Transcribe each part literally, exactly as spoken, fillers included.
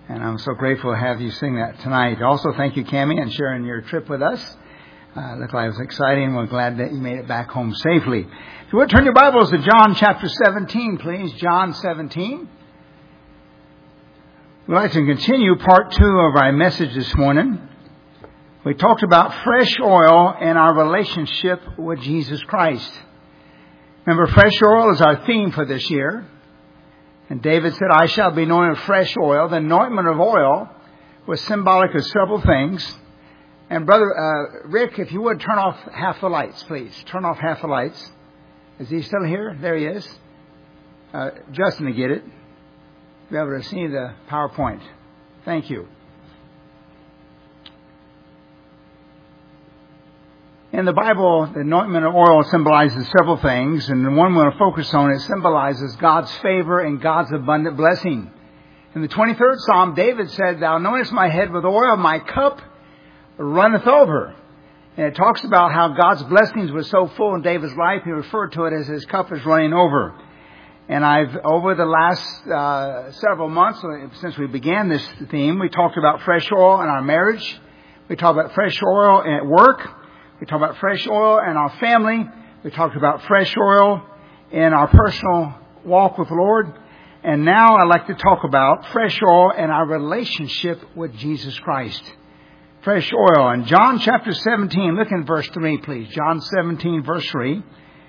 And I'm so grateful to have you sing that tonight. Also, thank you, Cammie, and sharing your trip with us. Uh, looked like it was exciting. We're glad that you made it back home safely. If you would turn your Bibles to John chapter seventeen, please. John seventeen. We'd like to continue part two of our message this morning. We talked about fresh oil and our relationship with Jesus Christ. Remember, fresh oil is our theme for this year. And David said, I shall be anointed with fresh oil. The anointment of oil was symbolic of several things. And Brother uh, Rick, if you would turn off half the lights, please. Turn off half the lights. Is he still here? There he is. Uh, Justin to get it. Be able to see the PowerPoint. Thank you. In the Bible, the anointment of oil symbolizes several things, and the one we're going to focus on, it symbolizes God's favor and God's abundant blessing. In the twenty-third Psalm, David said, Thou anointest my head with oil, my cup runneth over. And it talks about how God's blessings were so full in David's life, he referred to it as his cup is running over. And I've, over the last uh, several months, since we began this theme, we talked about fresh oil in our marriage. We talked about fresh oil at work. We talked about fresh oil in our family. We talked about fresh oil in our personal walk with the Lord. And now I'd like to talk about fresh oil in our relationship with Jesus Christ. Fresh oil. In John chapter seventeen, look in verse three, please. John seventeen, verse three.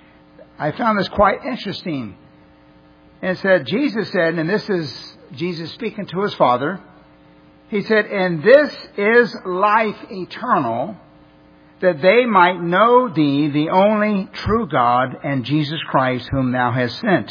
I found this quite interesting. And it said, Jesus said, and this is Jesus speaking to his Father. He said, and this is life eternal, that they might know thee, the only true God, and Jesus Christ, whom thou hast sent.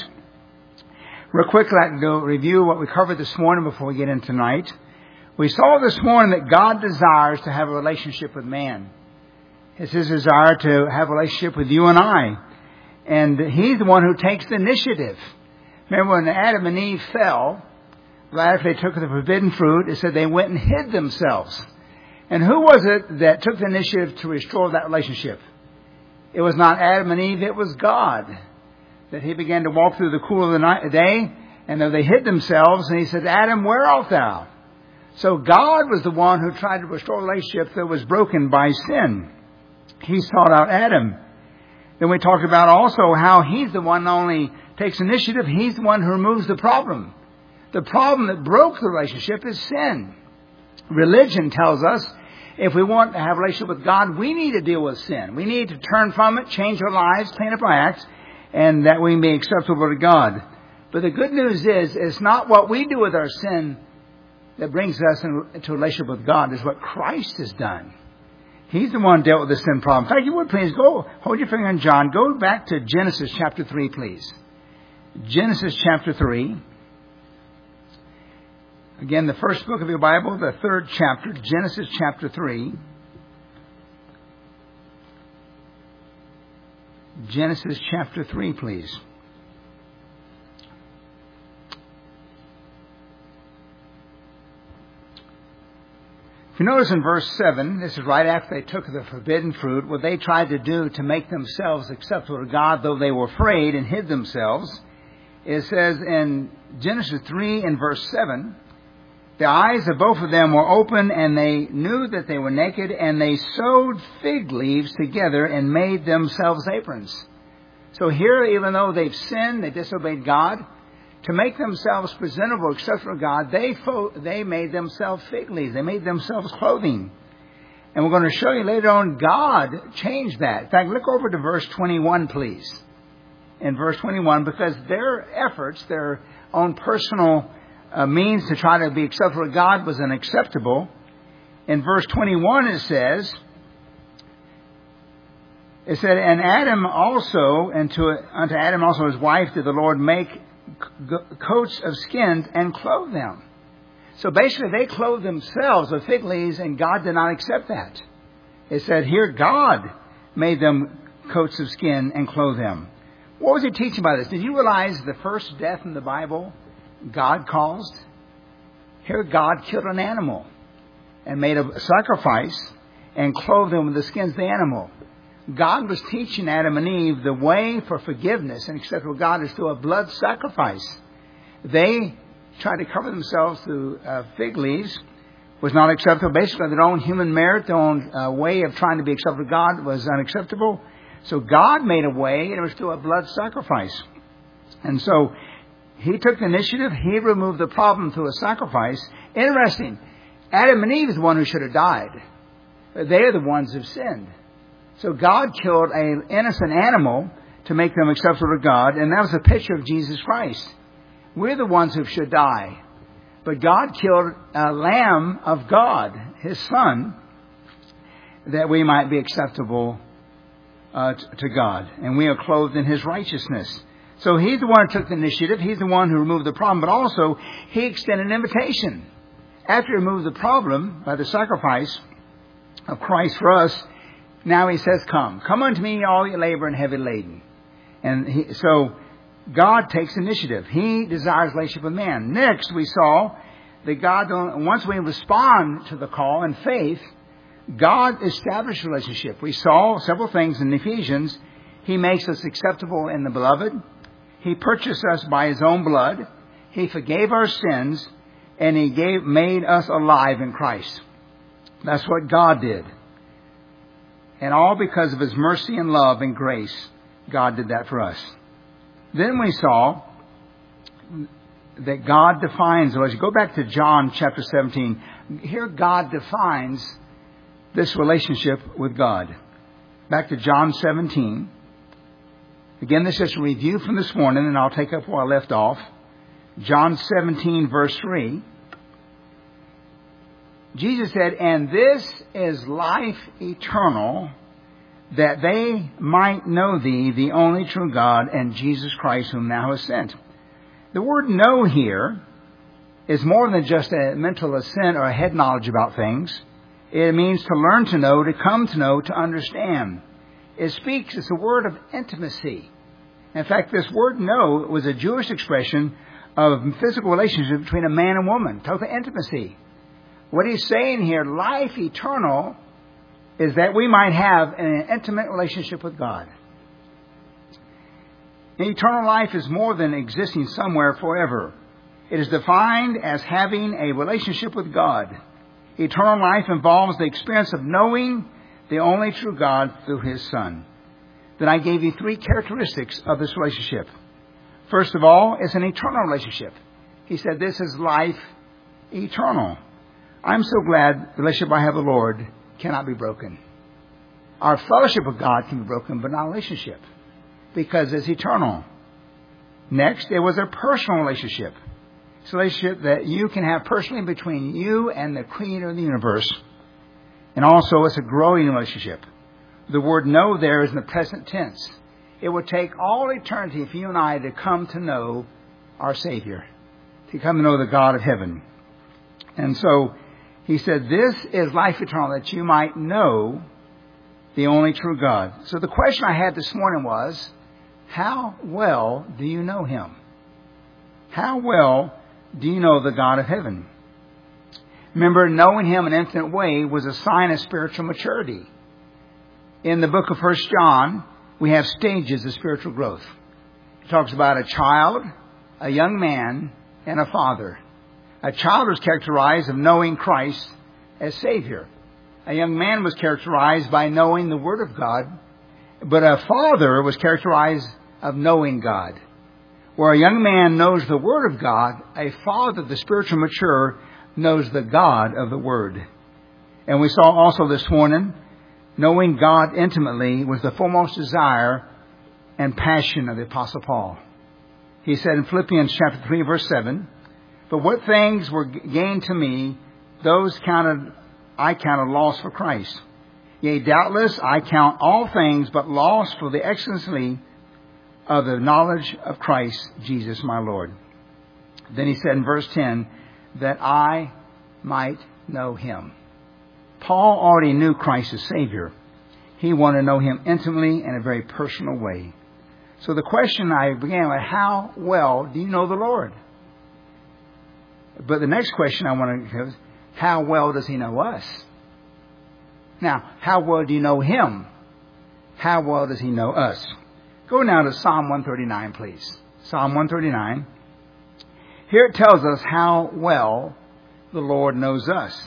Real quickly, I'd like to go review what we covered this morning before we get in tonight. We saw this morning that God desires to have a relationship with man. It's his desire to have a relationship with you and I. And he's the one who takes the initiative. Remember when Adam and Eve fell, right after they took the forbidden fruit, it said they went and hid themselves. And who was it that took the initiative to restore that relationship? It was not Adam and Eve, it was God. That he began to walk through the cool of the night, day, and they hid themselves, and he said, Adam, where art thou? So God was the one who tried to restore a relationship that was broken by sin. He sought out Adam. Then we talked about also how he's the one not only takes initiative, he's the one who removes the problem. The problem that broke the relationship is sin. Religion tells us if we want to have a relationship with God, we need to deal with sin. We need to turn from it, change our lives, clean up our acts, and that we may be acceptable to God. But the good news is, it's not what we do with our sin that brings us into a relationship with God. It's what Christ has done. He's the one who dealt with the sin problem. In fact, you would please go, hold your finger on John. Go back to Genesis chapter three, please. Genesis chapter three. Again, the first book of your Bible, the third chapter, Genesis chapter three. Genesis chapter three, please. If you notice in verse seven, this is right after they took the forbidden fruit, what they tried to do to make themselves acceptable to God, though they were afraid and hid themselves. It says in Genesis three and verse seven, the eyes of both of them were open, and they knew that they were naked, and they sewed fig leaves together and made themselves aprons. So here, even though they've sinned, they disobeyed God, to make themselves presentable, acceptable to God, they fo- they made themselves fig leaves. They made themselves clothing. And we're going to show you later on, God changed that. In fact, look over to verse twenty-one, please. In verse twenty-one, because their efforts, their own personal uh, means to try to be acceptable to God was unacceptable. In verse twenty-one it says, it said, and Adam also, and to, unto Adam also his wife did the Lord make coats of skins and clothe them. So basically they clothed themselves with fig leaves, and God did not accept that. It said here God made them coats of skin and clothe them. What was he teaching by this? Did you realize the first death in the Bible God caused? Here God killed an animal and made a sacrifice and clothed them with the skins of the animal. God was teaching Adam and Eve the way for forgiveness and acceptable God is through a blood sacrifice. They tried to cover themselves through uh, fig leaves was not acceptable. Basically, their own human merit, their own uh, way of trying to be acceptable to God was unacceptable. So God made a way, and it was through a blood sacrifice. And so He took the initiative. He removed the problem through a sacrifice. Interesting. Adam and Eve is the one who should have died. They are the ones who sinned. So God killed an innocent animal to make them acceptable to God, and that was a picture of Jesus Christ. We're the ones who should die. But God killed a lamb of God, His Son, that we might be acceptable uh, t- to God. And we are clothed in His righteousness. So He's the one who took the initiative. He's the one who removed the problem. But also, He extended an invitation. After He removed the problem by the sacrifice of Christ for us, now He says, come. Come unto me, all you labor and heavy laden. And he, so God takes initiative. He desires relationship with man. Next, we saw that God, once we respond to the call in faith, God established a relationship. We saw several things in Ephesians. He makes us acceptable in the beloved. He purchased us by His own blood. He forgave our sins. And He gave, made us alive in Christ. That's what God did. And all because of His mercy and love and grace, God did that for us. Then we saw that God defines, as you go back to John chapter seventeen, here God defines this relationship with God. Back to John seventeen. Again, this is a review from this morning, and I'll take up where I left off. John seventeen, verse three. Jesus said, and this is life eternal, that they might know Thee, the only true God, and Jesus Christ, whom Thou hast sent. The word know here is more than just a mental assent or a head knowledge about things. It means to learn to know, to come to know, to understand. It speaks, it's a word of intimacy. In fact, this word know was a Jewish expression of physical relationship between a man and woman, total intimacy. What He's saying here, life eternal, is that we might have an intimate relationship with God. And eternal life is more than existing somewhere forever. It is defined as having a relationship with God. Eternal life involves the experience of knowing the only true God through His Son. Then I gave you three characteristics of this relationship. First of all, it's an eternal relationship. He said this is life eternal. I'm so glad the relationship I have with the Lord cannot be broken. Our fellowship with God can be broken, but not a relationship, because it's eternal. Next, it was a personal relationship. It's a relationship that you can have personally between you and the Creator of the universe. And also, it's a growing relationship. The word know there is in the present tense. It would take all eternity for you and I to come to know our Savior, to come to know the God of heaven. And so, He said, this is life eternal, that you might know the only true God. So the question I had this morning was, how well do you know Him? How well do you know the God of heaven? Remember, knowing Him in an infinite way was a sign of spiritual maturity. In the book of First John, we have stages of spiritual growth. It talks about a child, a young man, and a father. A child was characterized of knowing Christ as Savior. A young man was characterized by knowing the Word of God. But a father was characterized of knowing God. Where a young man knows the Word of God, a father, the spiritual mature, knows the God of the Word. And we saw also this morning, knowing God intimately was the foremost desire and passion of the Apostle Paul. He said in Philippians chapter three, verse seven, but what things were gained to me, those counted I counted loss for Christ. Yea, doubtless I count all things but loss for the excellency of the knowledge of Christ Jesus my Lord. Then he said in verse ten, that I might know Him. Paul already knew Christ as Savior. He wanted to know Him intimately in a very personal way. So the question I began with, how well do you know the Lord? But the next question I want to have is, how well does He know us? Now, how well do you know Him? How well does He know us? Go now to Psalm one thirty-nine, please. Psalm one thirty-nine. Here it tells us how well the Lord knows us.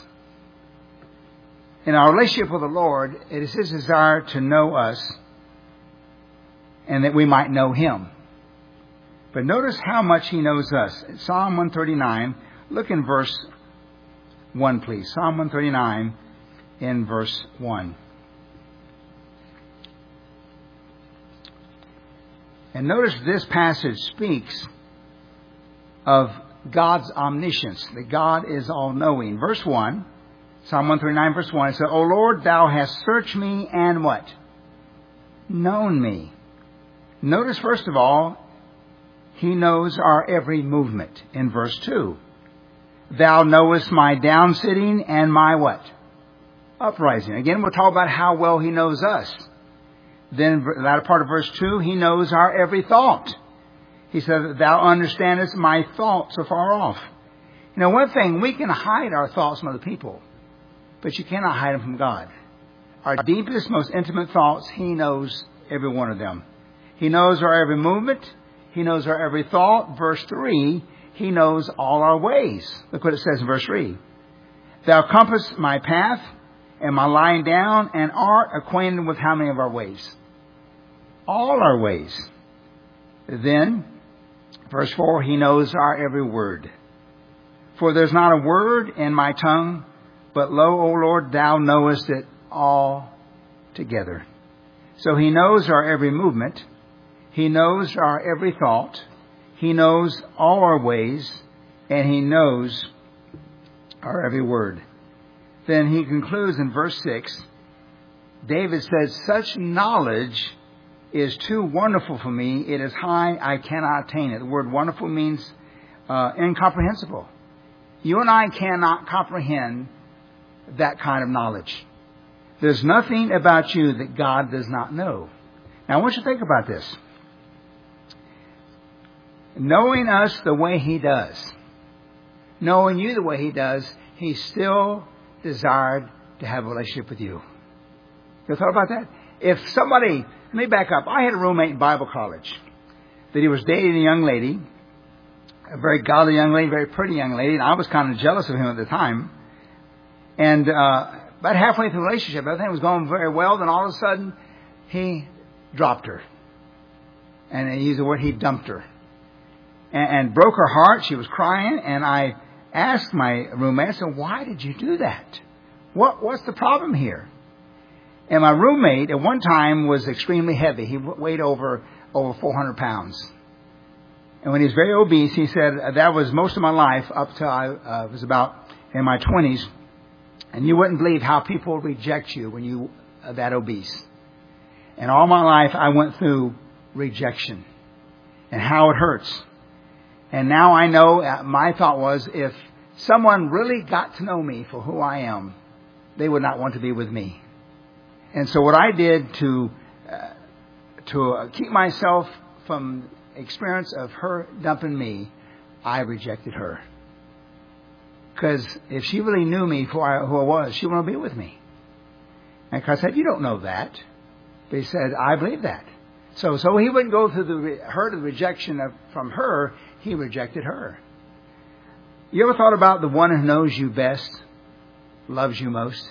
In our relationship with the Lord, it is His desire to know us and that we might know Him. But notice how much He knows us. Psalm one thirty-nine, look in verse one, please. Psalm one thirty-nine in verse one. And notice this passage speaks of God's omniscience, that God is all-knowing. Verse one, Psalm one thirty-nine, verse one, it says, O Lord, Thou hast searched me and what? Known me. Notice, first of all, He knows our every movement in verse two. Thou knowest my down sitting and my what? Uprising. Again, we'll talk about how well He knows us. Then, the latter part of verse two, He knows our every thought. He says, Thou understandest my thoughts afar off. You know, one thing, we can hide our thoughts from other people, but you cannot hide them from God. Our deepest, most intimate thoughts, He knows every one of them. He knows our every movement. He knows our every thought. Verse three, He knows all our ways. Look what it says in verse three. Thou compassest my path and my lying down, and art acquainted with how many of our ways? All our ways. Then, verse four, He knows our every word. For there's not a word in my tongue, but lo, O Lord, Thou knowest it all together. So He knows our every movement. He knows our every thought. He knows all our ways. And He knows our every word. Then he concludes in verse six. David says, Such knowledge is too wonderful for me. It is high. I cannot attain it. The word wonderful means uh, incomprehensible. You and I cannot comprehend that kind of knowledge. There's nothing about you that God does not know. Now, I want you to think about this. Knowing us the way He does, knowing you the way He does, He still desired to have a relationship with you. You ever thought about that? If somebody, let me back up. I had a roommate in Bible college that he was dating a young lady, a very godly young lady, very pretty young lady, and I was kind of jealous of him at the time. And uh, about halfway through the relationship, everything was going very well. Then all of a sudden, he dropped her. And he used the word, he dumped her. And, and broke her heart. She was crying. And I asked my roommate, I said, why did you do that? What What's the problem here? And my roommate at one time was extremely heavy. He weighed over over four hundred pounds. And when he was very obese, he said, that was most of my life up till I uh, was about in my twenties. And you wouldn't believe how people reject you when you are that obese. And all my life I went through rejection and how it hurts. And now I know, uh, my thought was, if someone really got to know me for who I am, they would not want to be with me. And so what I did to uh, to uh, keep myself from experience of her dumping me, I rejected her. Because if she really knew me for who I was, she wouldn't be with me. And I said, you don't know that. But he said, I believe that. So so he wouldn't go through the hurt of the rejection of, from her. He rejected her. You ever thought about the one who knows you best, loves you most?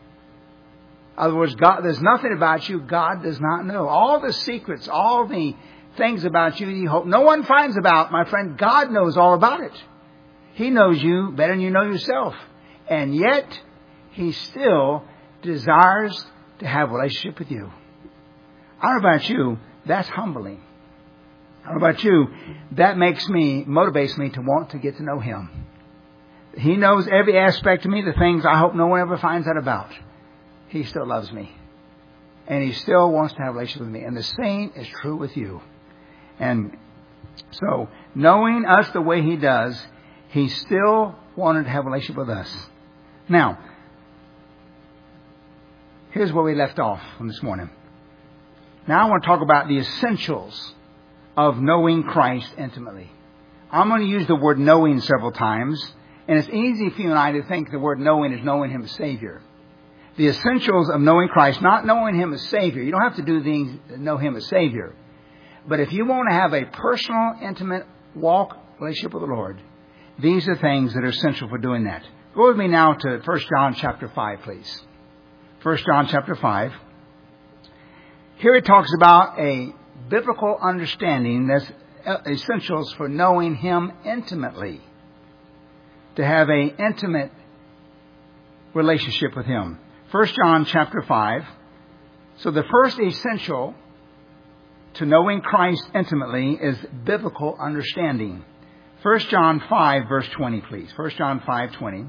In other words, God, there's nothing about you God does not know. All the secrets, all the things about you you hope no one finds about, my friend, God knows all about it. He knows you better than you know yourself. And yet, He still desires to have a relationship with you. I don't know about you, that's humbling. I don't know about you, that makes me, motivates me to want to get to know Him. He knows every aspect of me, the things I hope no one ever finds out about. He still loves me. And He still wants to have a relationship with me. And the same is true with you. And so, knowing us the way He does, He still wanted to have a relationship with us. Now, here's where we left off from this morning. Now I want to talk about the essentials of knowing Christ intimately. I'm going to use the word knowing several times. And it's easy for you and I to think the word knowing is knowing Him as Savior. The essentials of knowing Christ, not knowing Him as Savior. You don't have to do things to know Him as Savior. But if you want to have a personal, intimate walk, relationship with the Lord, these are things that are essential for doing that. Go with me now to First John chapter five, please. First John chapter five. Here it talks about a biblical understanding that's essentials for knowing Him intimately. To have an intimate relationship with Him. First John chapter five. So the first essential to knowing Christ intimately is biblical understanding. First John five verse twenty, please. First John five twenty.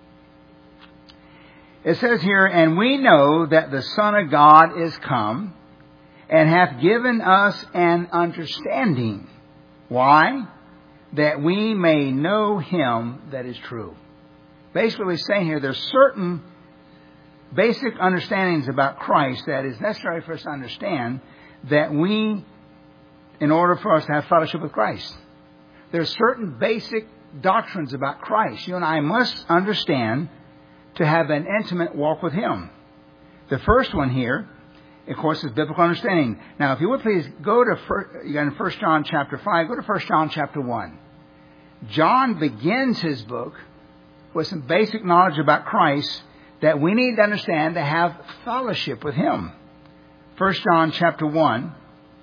It says here, and we know that the Son of God is come and hath given us an understanding. Why? That we may know Him that is true. Basically, we're saying here there's certain basic understandings about Christ that is necessary for us to understand that we, in order for us to have fellowship with Christ. There's certain basic doctrines about Christ you and I must understand to have an intimate walk with Him. The first one here, of course, is biblical understanding. Now, if you would please go to first, you got in First John chapter five, go to First John chapter one. John begins his book with some basic knowledge about Christ that we need to understand to have fellowship with Him. First John chapter one,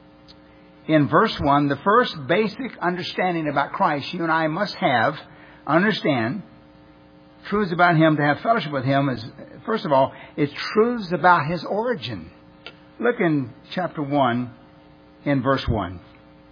in verse one, the first basic understanding about Christ you and I must have, understand, truths about Him to have fellowship with Him is, first of all, it's truths about His origin. Look in chapter one, in verse one.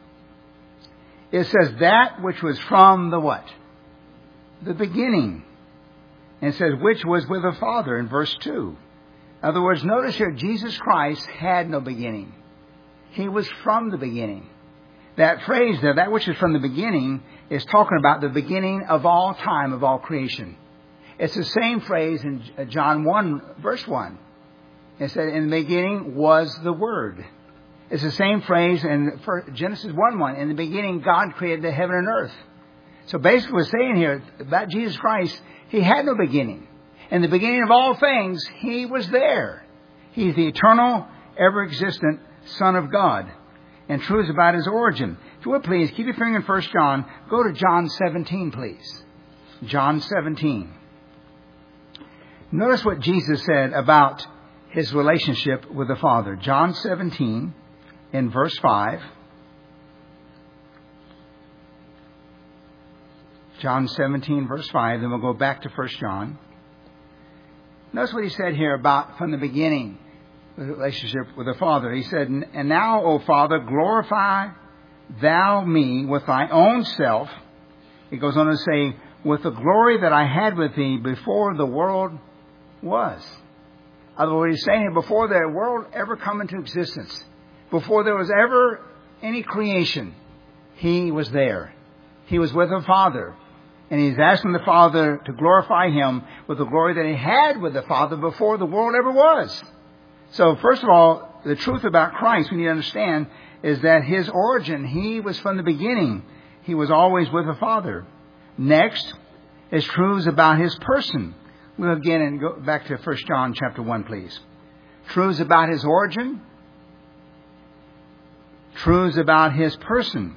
It says, that which was from the what? The beginning. And it says, which was with the Father in verse two. In other words, notice here, Jesus Christ had no beginning. He was from the beginning. That phrase there, that which is from the beginning, is talking about the beginning of all time, of all creation. It's the same phrase in John one, verse one. It said, in the beginning was the Word. It's the same phrase in Genesis one one. In the beginning, God created the heaven and earth. So basically we're saying here about Jesus Christ, He had no beginning. In the beginning of all things, He was there. He's the eternal, ever-existent Son of God. And truths about His origin. If you would please, keep your finger in First John. Go to John seventeen, please. John seventeen. Notice what Jesus said about His relationship with the Father. John seventeen, in verse five. John seventeen, verse five. Then we'll go back to First John. Notice what He said here about from the beginning, the relationship with the Father. He said, and now, O Father, glorify Thou me with Thy own self. He goes on to say, with the glory that I had with Thee before the world was. In other words, He's saying here, before the world ever come into existence, before there was ever any creation, He was there. He was with the Father. And He's asking the Father to glorify Him with the glory that He had with the Father before the world ever was. So, first of all, the truth about Christ we need to understand is that His origin, He was from the beginning. He was always with the Father. Next is truths about His person. We'll again and go back to First John chapter one, please. Truths about His origin. Truths about His person.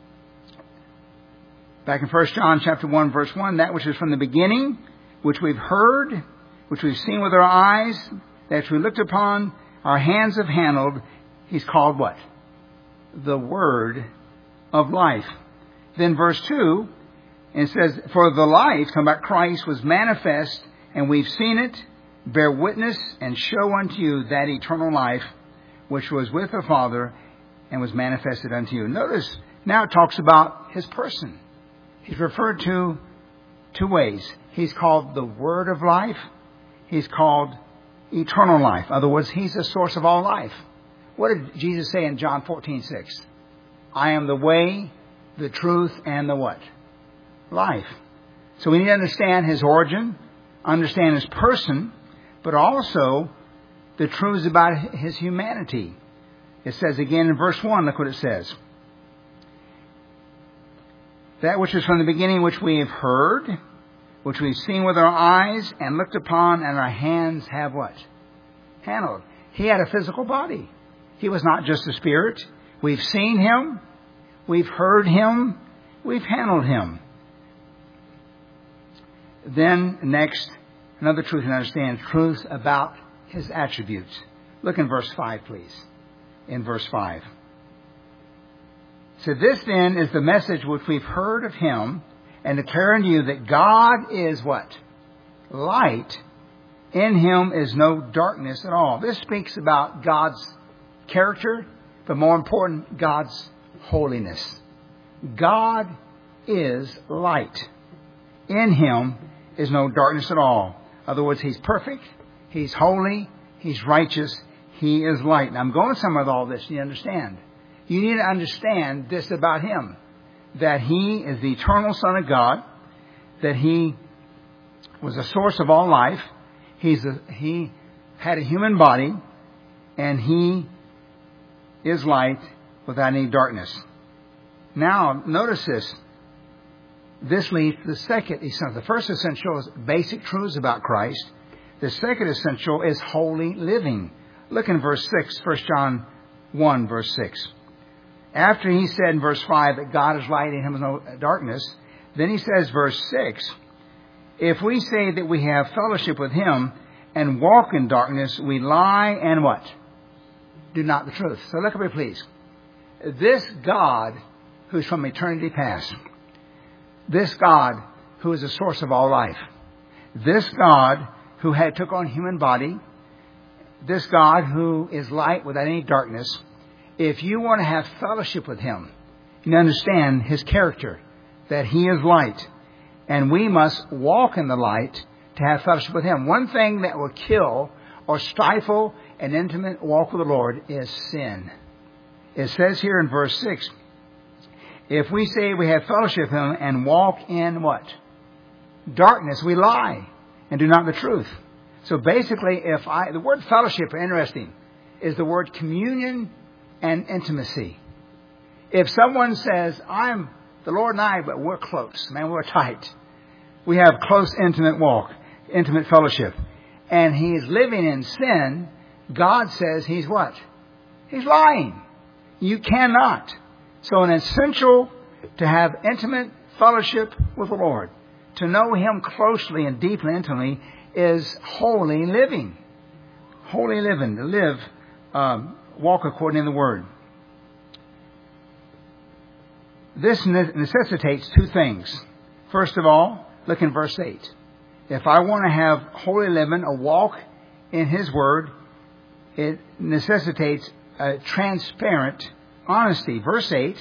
Back in First John chapter one, verse one, that which is from the beginning, which we've heard, which we've seen with our eyes, that we looked upon, our hands have handled, He's called what? The Word of life. Then verse two, it says, for the life, talking about Christ, was manifest, and we've seen it, bear witness, and show unto you that eternal life, which was with the Father, and was manifested unto you. Notice, now it talks about His person. He's referred to two ways. He's called the Word of life. He's called eternal life. In other words, He's the source of all life. What did Jesus say in John fourteen six? I am the way, the truth, and the what? Life. So we need to understand His origin, understand His person, but also the truths about His humanity. It says again in verse one, look what it says. That which is from the beginning, which we have heard, which we've seen with our eyes and looked upon, and our hands have what? Handled. He had a physical body. He was not just a spirit. We've seen Him. We've heard Him. We've handled Him. Then next, another truth to understand, truths about his attributes. Look in verse five, please. In verse five. So this then is the message which we've heard of him and declare unto you that God is what? Light. In him is no darkness at all. This speaks about God's character, but more important, God's holiness. God is light. In him is no darkness at all. In other words, he's perfect, he's holy, he's righteous, he is light. Now, I'm going somewhere with all this, you understand. You need to understand this about him, that he is the eternal Son of God, that he was the source of all life, he's a, he had a human body, and he is light without any darkness. Now, notice this. This leads to the second essential. The first essential is basic truths about Christ. The second essential is holy living. Look in verse six, First John one, verse six. After he said in verse five that God is light and in him is no darkness, then he says, verse six, if we say that we have fellowship with him and walk in darkness, we lie and what? Do not the truth. So look at me, please. This God who's from eternity past, this God who is the source of all life, this God who had took on human body, this God who is light without any darkness, if you want to have fellowship with him, you understand his character, that he is light, and we must walk in the light to have fellowship with him. One thing that will kill or stifle an intimate walk with the Lord is sin. It says here in verse six, if we say we have fellowship with him and walk in what? Darkness, we lie and do not the truth. So basically, if I, the word fellowship, interesting, is the word communion and intimacy. If someone says, I'm the Lord and I, but we're close, man, we're tight. We have close, intimate walk, intimate fellowship. And he is living in sin, God says he's what? He's lying. You cannot. So an essential to have intimate fellowship with the Lord, to know him closely and deeply, intimately, is holy living. Holy living, to live, um, walk according to the Word. This necessitates two things. First of all, look in verse eight. If I want to have holy living, a walk in his Word, it necessitates a transparent honesty. Verse eight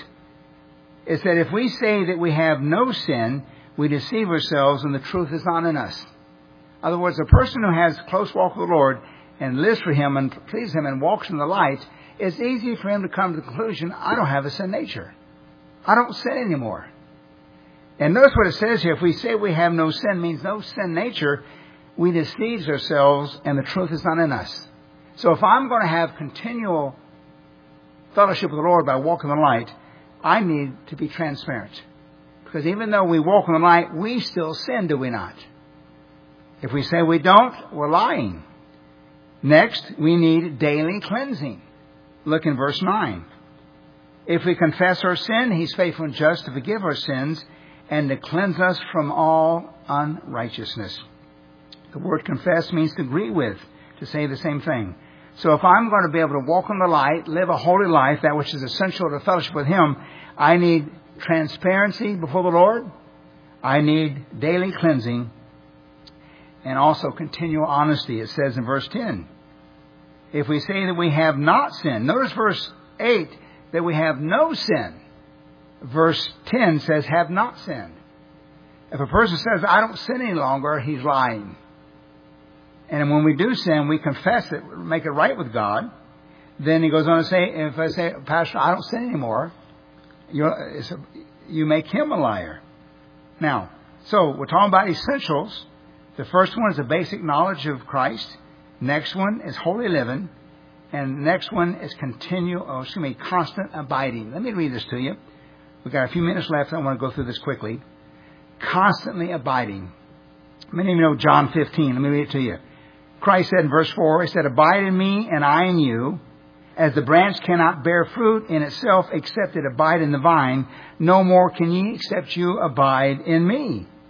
is that if we say that we have no sin, we deceive ourselves and the truth is not in us. In other words, a person who has close walk with the Lord and lives for him and pleases him and walks in the light, it's easy for him to come to the conclusion, I don't have a sin nature. I don't sin anymore. And notice what it says here. If we say we have no sin, means no sin nature, we deceive ourselves and the truth is not in us. So if I'm going to have continual fellowship with the Lord by walking in the light, I need to be transparent. Because even though we walk in the light, we still sin, do we not? If we say we don't, we're lying. Next, we need daily cleansing. Look in verse nine. If we confess our sin, he's faithful and just to forgive our sins and to cleanse us from all unrighteousness. The word confess means to agree with, to say the same thing. So if I'm going to be able to walk in the light, live a holy life, that which is essential to fellowship with him, I need transparency before the Lord. I need daily cleansing and also continual honesty. It says in verse ten, if we say that we have not sinned, notice verse eight, that we have no sin. Verse ten says, have not sinned. If a person says, I don't sin any longer, he's lying. And when we do sin, we confess it, make it right with God. Then he goes on to say, if I say, Pastor, I don't sin anymore, you're, it's a, you make him a liar. Now, so we're talking about essentials. The first one is a basic knowledge of Christ. Next one is holy living. And the next one is continual, oh, excuse me, constant abiding. Let me read this to you. We've got a few minutes left. I want to go through this quickly. Constantly abiding. Many of you know John fifteen. Let me read it to you. Christ said in verse four, he said, abide in me and I in you. As the branch cannot bear fruit in itself except it abide in the vine, no more can ye except you abide in me.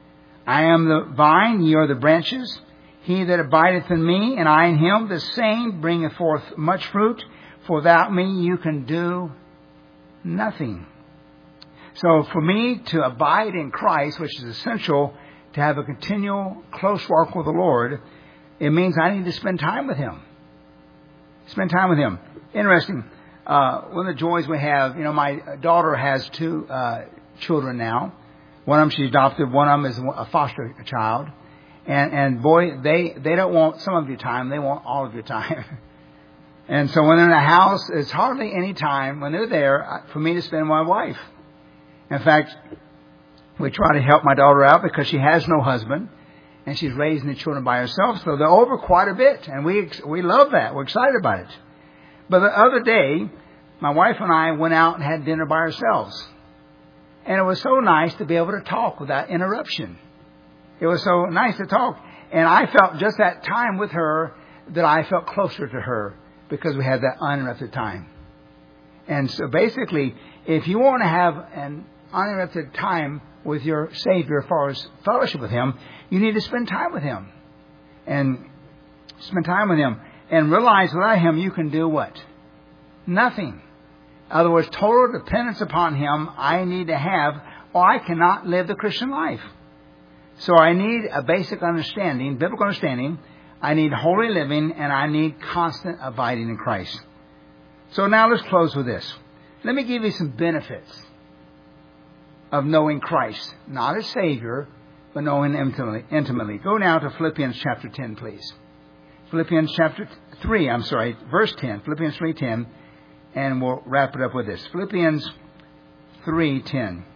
I am the vine, ye are the branches. He that abideth in me, and I in him, the same bringeth forth much fruit. For without me you can do nothing. So for me to abide in Christ, which is essential to have a continual close walk with the Lord, it means I need to spend time with Him. Spend time with Him. Interesting. Uh, one of the joys we have, you know, my daughter has two uh, children now. One of them she adopted. One of them is a foster child. And, and boy, they, they don't want some of your time. They want all of your time. And so when they're in a house, it's hardly any time when they're there for me to spend with my wife. In fact, we try to help my daughter out because she has no husband and she's raising the children by herself. So they're over quite a bit. And we, we love that. We're excited about it. But the other day, my wife and I went out and had dinner by ourselves. And it was so nice to be able to talk without interruption. It was so nice to talk. And I felt just that time with her that I felt closer to her because we had that uninterrupted time. And so basically, if you want to have an uninterrupted time with your Savior as far as fellowship with Him, you need to spend time with Him. And spend time with Him. And realize without Him you can do what? Nothing. In other words, total dependence upon Him I need to have, or I cannot live the Christian life. So I need a basic understanding, biblical understanding. I need holy living, and I need constant abiding in Christ. So now let's close with this. Let me give you some benefits of knowing Christ. Not as Savior, but knowing Him intimately. intimately. Go now to Philippians chapter ten, please. Philippians chapter three, I'm sorry, verse ten. Philippians three ten. And we'll wrap it up with this. Philippians three ten.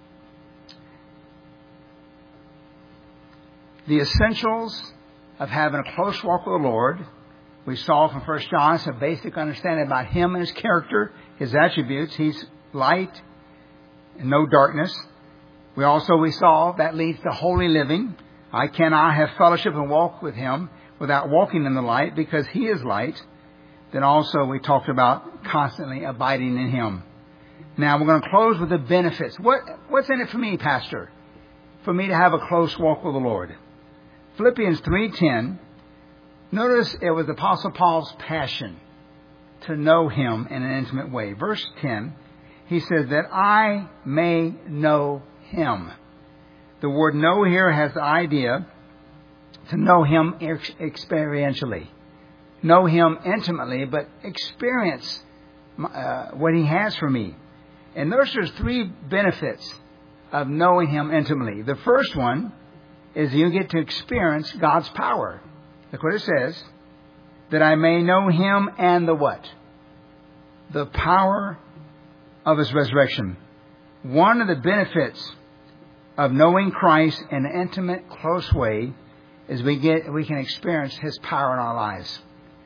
The essentials of having a close walk with the Lord. We saw from First John some basic understanding about Him and His character, His attributes. He's light and no darkness. We also, we saw that leads to holy living. I cannot have fellowship and walk with Him without walking in the light because He is light. Then also we talked about constantly abiding in Him. Now we're going to close with the benefits. What, what's in it for me, Pastor? For me to have a close walk with the Lord. Philippians three ten. Notice it was the Apostle Paul's passion to know Him in an intimate way. Verse ten, he says that I may know Him. The word know here has the idea to know Him ex- experientially. Know Him intimately, but experience uh, what He has for me. And notice there's three benefits of knowing Him intimately. The first one is you get to experience God's power. Look what it says. That I may know Him and the what? The power of His resurrection. One of the benefits of knowing Christ in an intimate, close way is we get we can experience His power in our lives.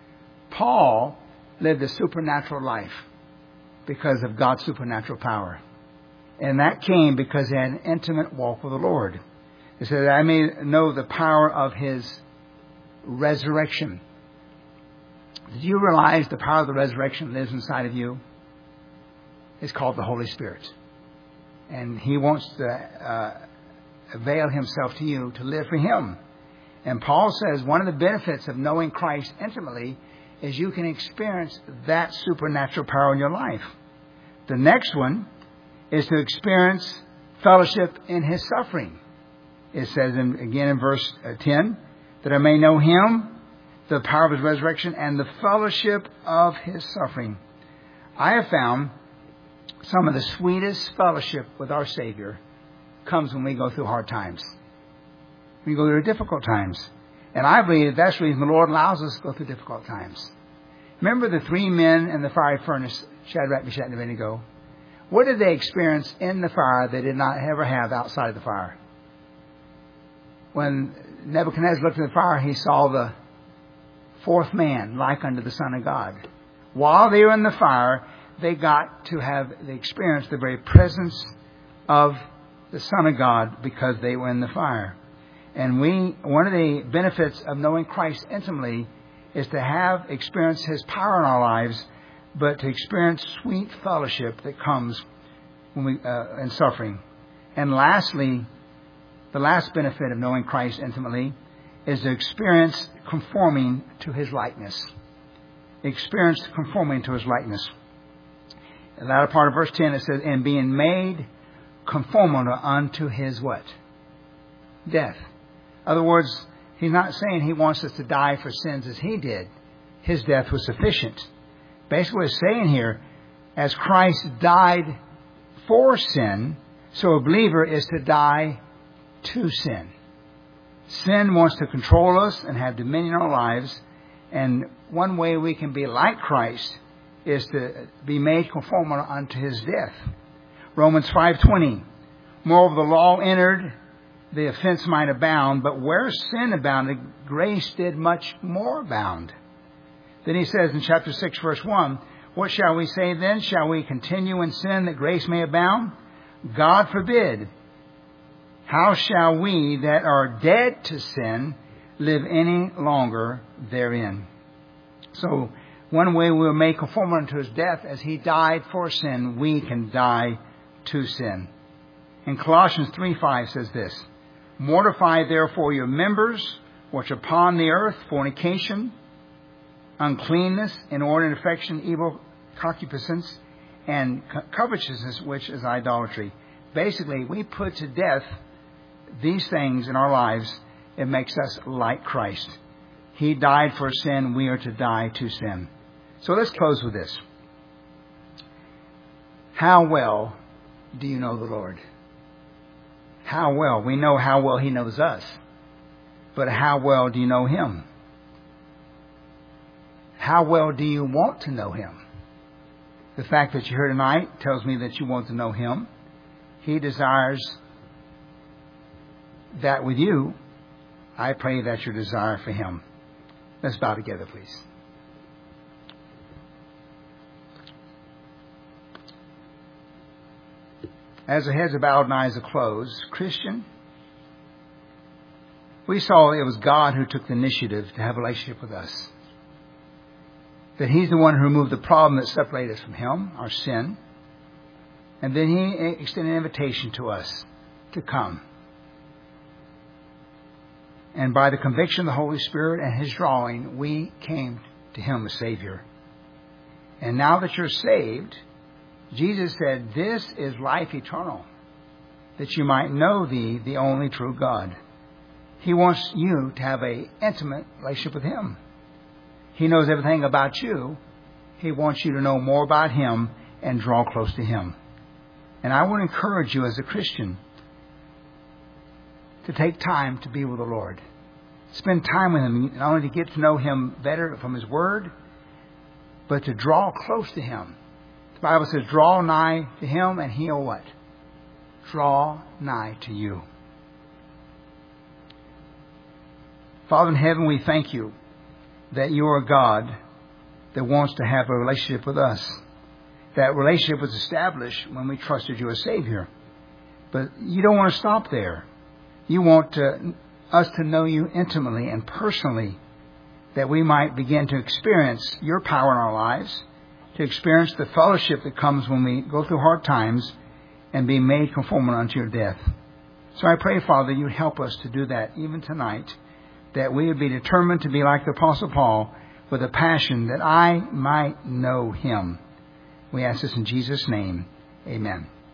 Paul lived a supernatural life because of God's supernatural power. And that came because he had an intimate walk with the Lord. He said, that I may know the power of His resurrection. Did you realize the power of the resurrection lives inside of you? It's called the Holy Spirit. And He wants to uh, avail Himself to you to live for Him. And Paul says one of the benefits of knowing Christ intimately is you can experience that supernatural power in your life. The next one is to experience fellowship in His suffering. It says in, again in verse ten, that I may know Him, the power of His resurrection, and the fellowship of His suffering. I have found some of the sweetest fellowship with our Savior comes when we go through hard times. We go through difficult times. And I believe that's the reason the Lord allows us to go through difficult times. Remember the three men in the fiery furnace, Shadrach, Meshach, and Abednego? What did they experience in the fire they did not ever have outside of the fire? When Nebuchadnezzar looked in the fire, he saw the fourth man like unto the Son of God. While they were in the fire, they got to have they experienced the very presence of the Son of God because they were in the fire. And we, one of the benefits of knowing Christ intimately is to have experienced His power in our lives, but to experience sweet fellowship that comes when we uh, in suffering. And lastly, The last benefit of knowing Christ intimately is to experience conforming to His likeness. Experience conforming to His likeness. In the latter part of verse ten, it says, and being made conformable unto His what? Death. In other words, He's not saying He wants us to die for sins as He did. His death was sufficient. Basically what He's saying here, as Christ died for sin, so a believer is to die to sin. Sin wants to control us and have dominion in our lives. And one way we can be like Christ is to be made conformable unto His death. Romans five twenty. Moreover, the law entered, the offense might abound, but where sin abounded, grace did much more abound. Then he says in chapter six, verse one, what shall we say then? Shall we continue in sin that grace may abound? God forbid. How shall we that are dead to sin live any longer therein? So, one way we will make conformable unto His death, as He died for sin, we can die to sin. And Colossians three five says this, mortify therefore your members which upon the earth, fornication, uncleanness, inordinate affection, evil concupiscence, and covetousness, which is idolatry. Basically, we put to death these things in our lives. It makes us like Christ. He died for sin. We are to die to sin. So let's close with this. How well do you know the Lord? How well? We know how well He knows us. But how well do you know Him? How well do you want to know Him? The fact that you're here tonight tells me that you want to know Him. He desires that with you. I pray that's your desire for Him. Let's bow together, please. As the heads are bowed and eyes are closed, Christian, we saw it was God who took the initiative to have a relationship with us. That He's the one who removed the problem that separated us from Him, our sin. And then He extended an invitation to us to come. And by the conviction of the Holy Spirit and His drawing, we came to Him as Savior. And now that you're saved, Jesus said, this is life eternal, that you might know Thee, the only true God. He wants you to have an intimate relationship with Him. He knows everything about you. He wants you to know more about Him and draw close to Him. And I want to encourage you as a Christian to take time to be with the Lord. Spend time with Him, not only to get to know Him better from His Word, but to draw close to Him. The Bible says, draw nigh to Him and He'll what? Draw nigh to you. Father in heaven, we thank You that You are a God that wants to have a relationship with us. That relationship was established when we trusted You as Savior. But You don't want to stop there. You want to, us to know You intimately and personally, that we might begin to experience Your power in our lives, to experience the fellowship that comes when we go through hard times and be made conformable unto Your death. So I pray, Father, You would help us to do that even tonight, that we would be determined to be like the Apostle Paul with a passion that I might know Him. We ask this in Jesus' name. Amen.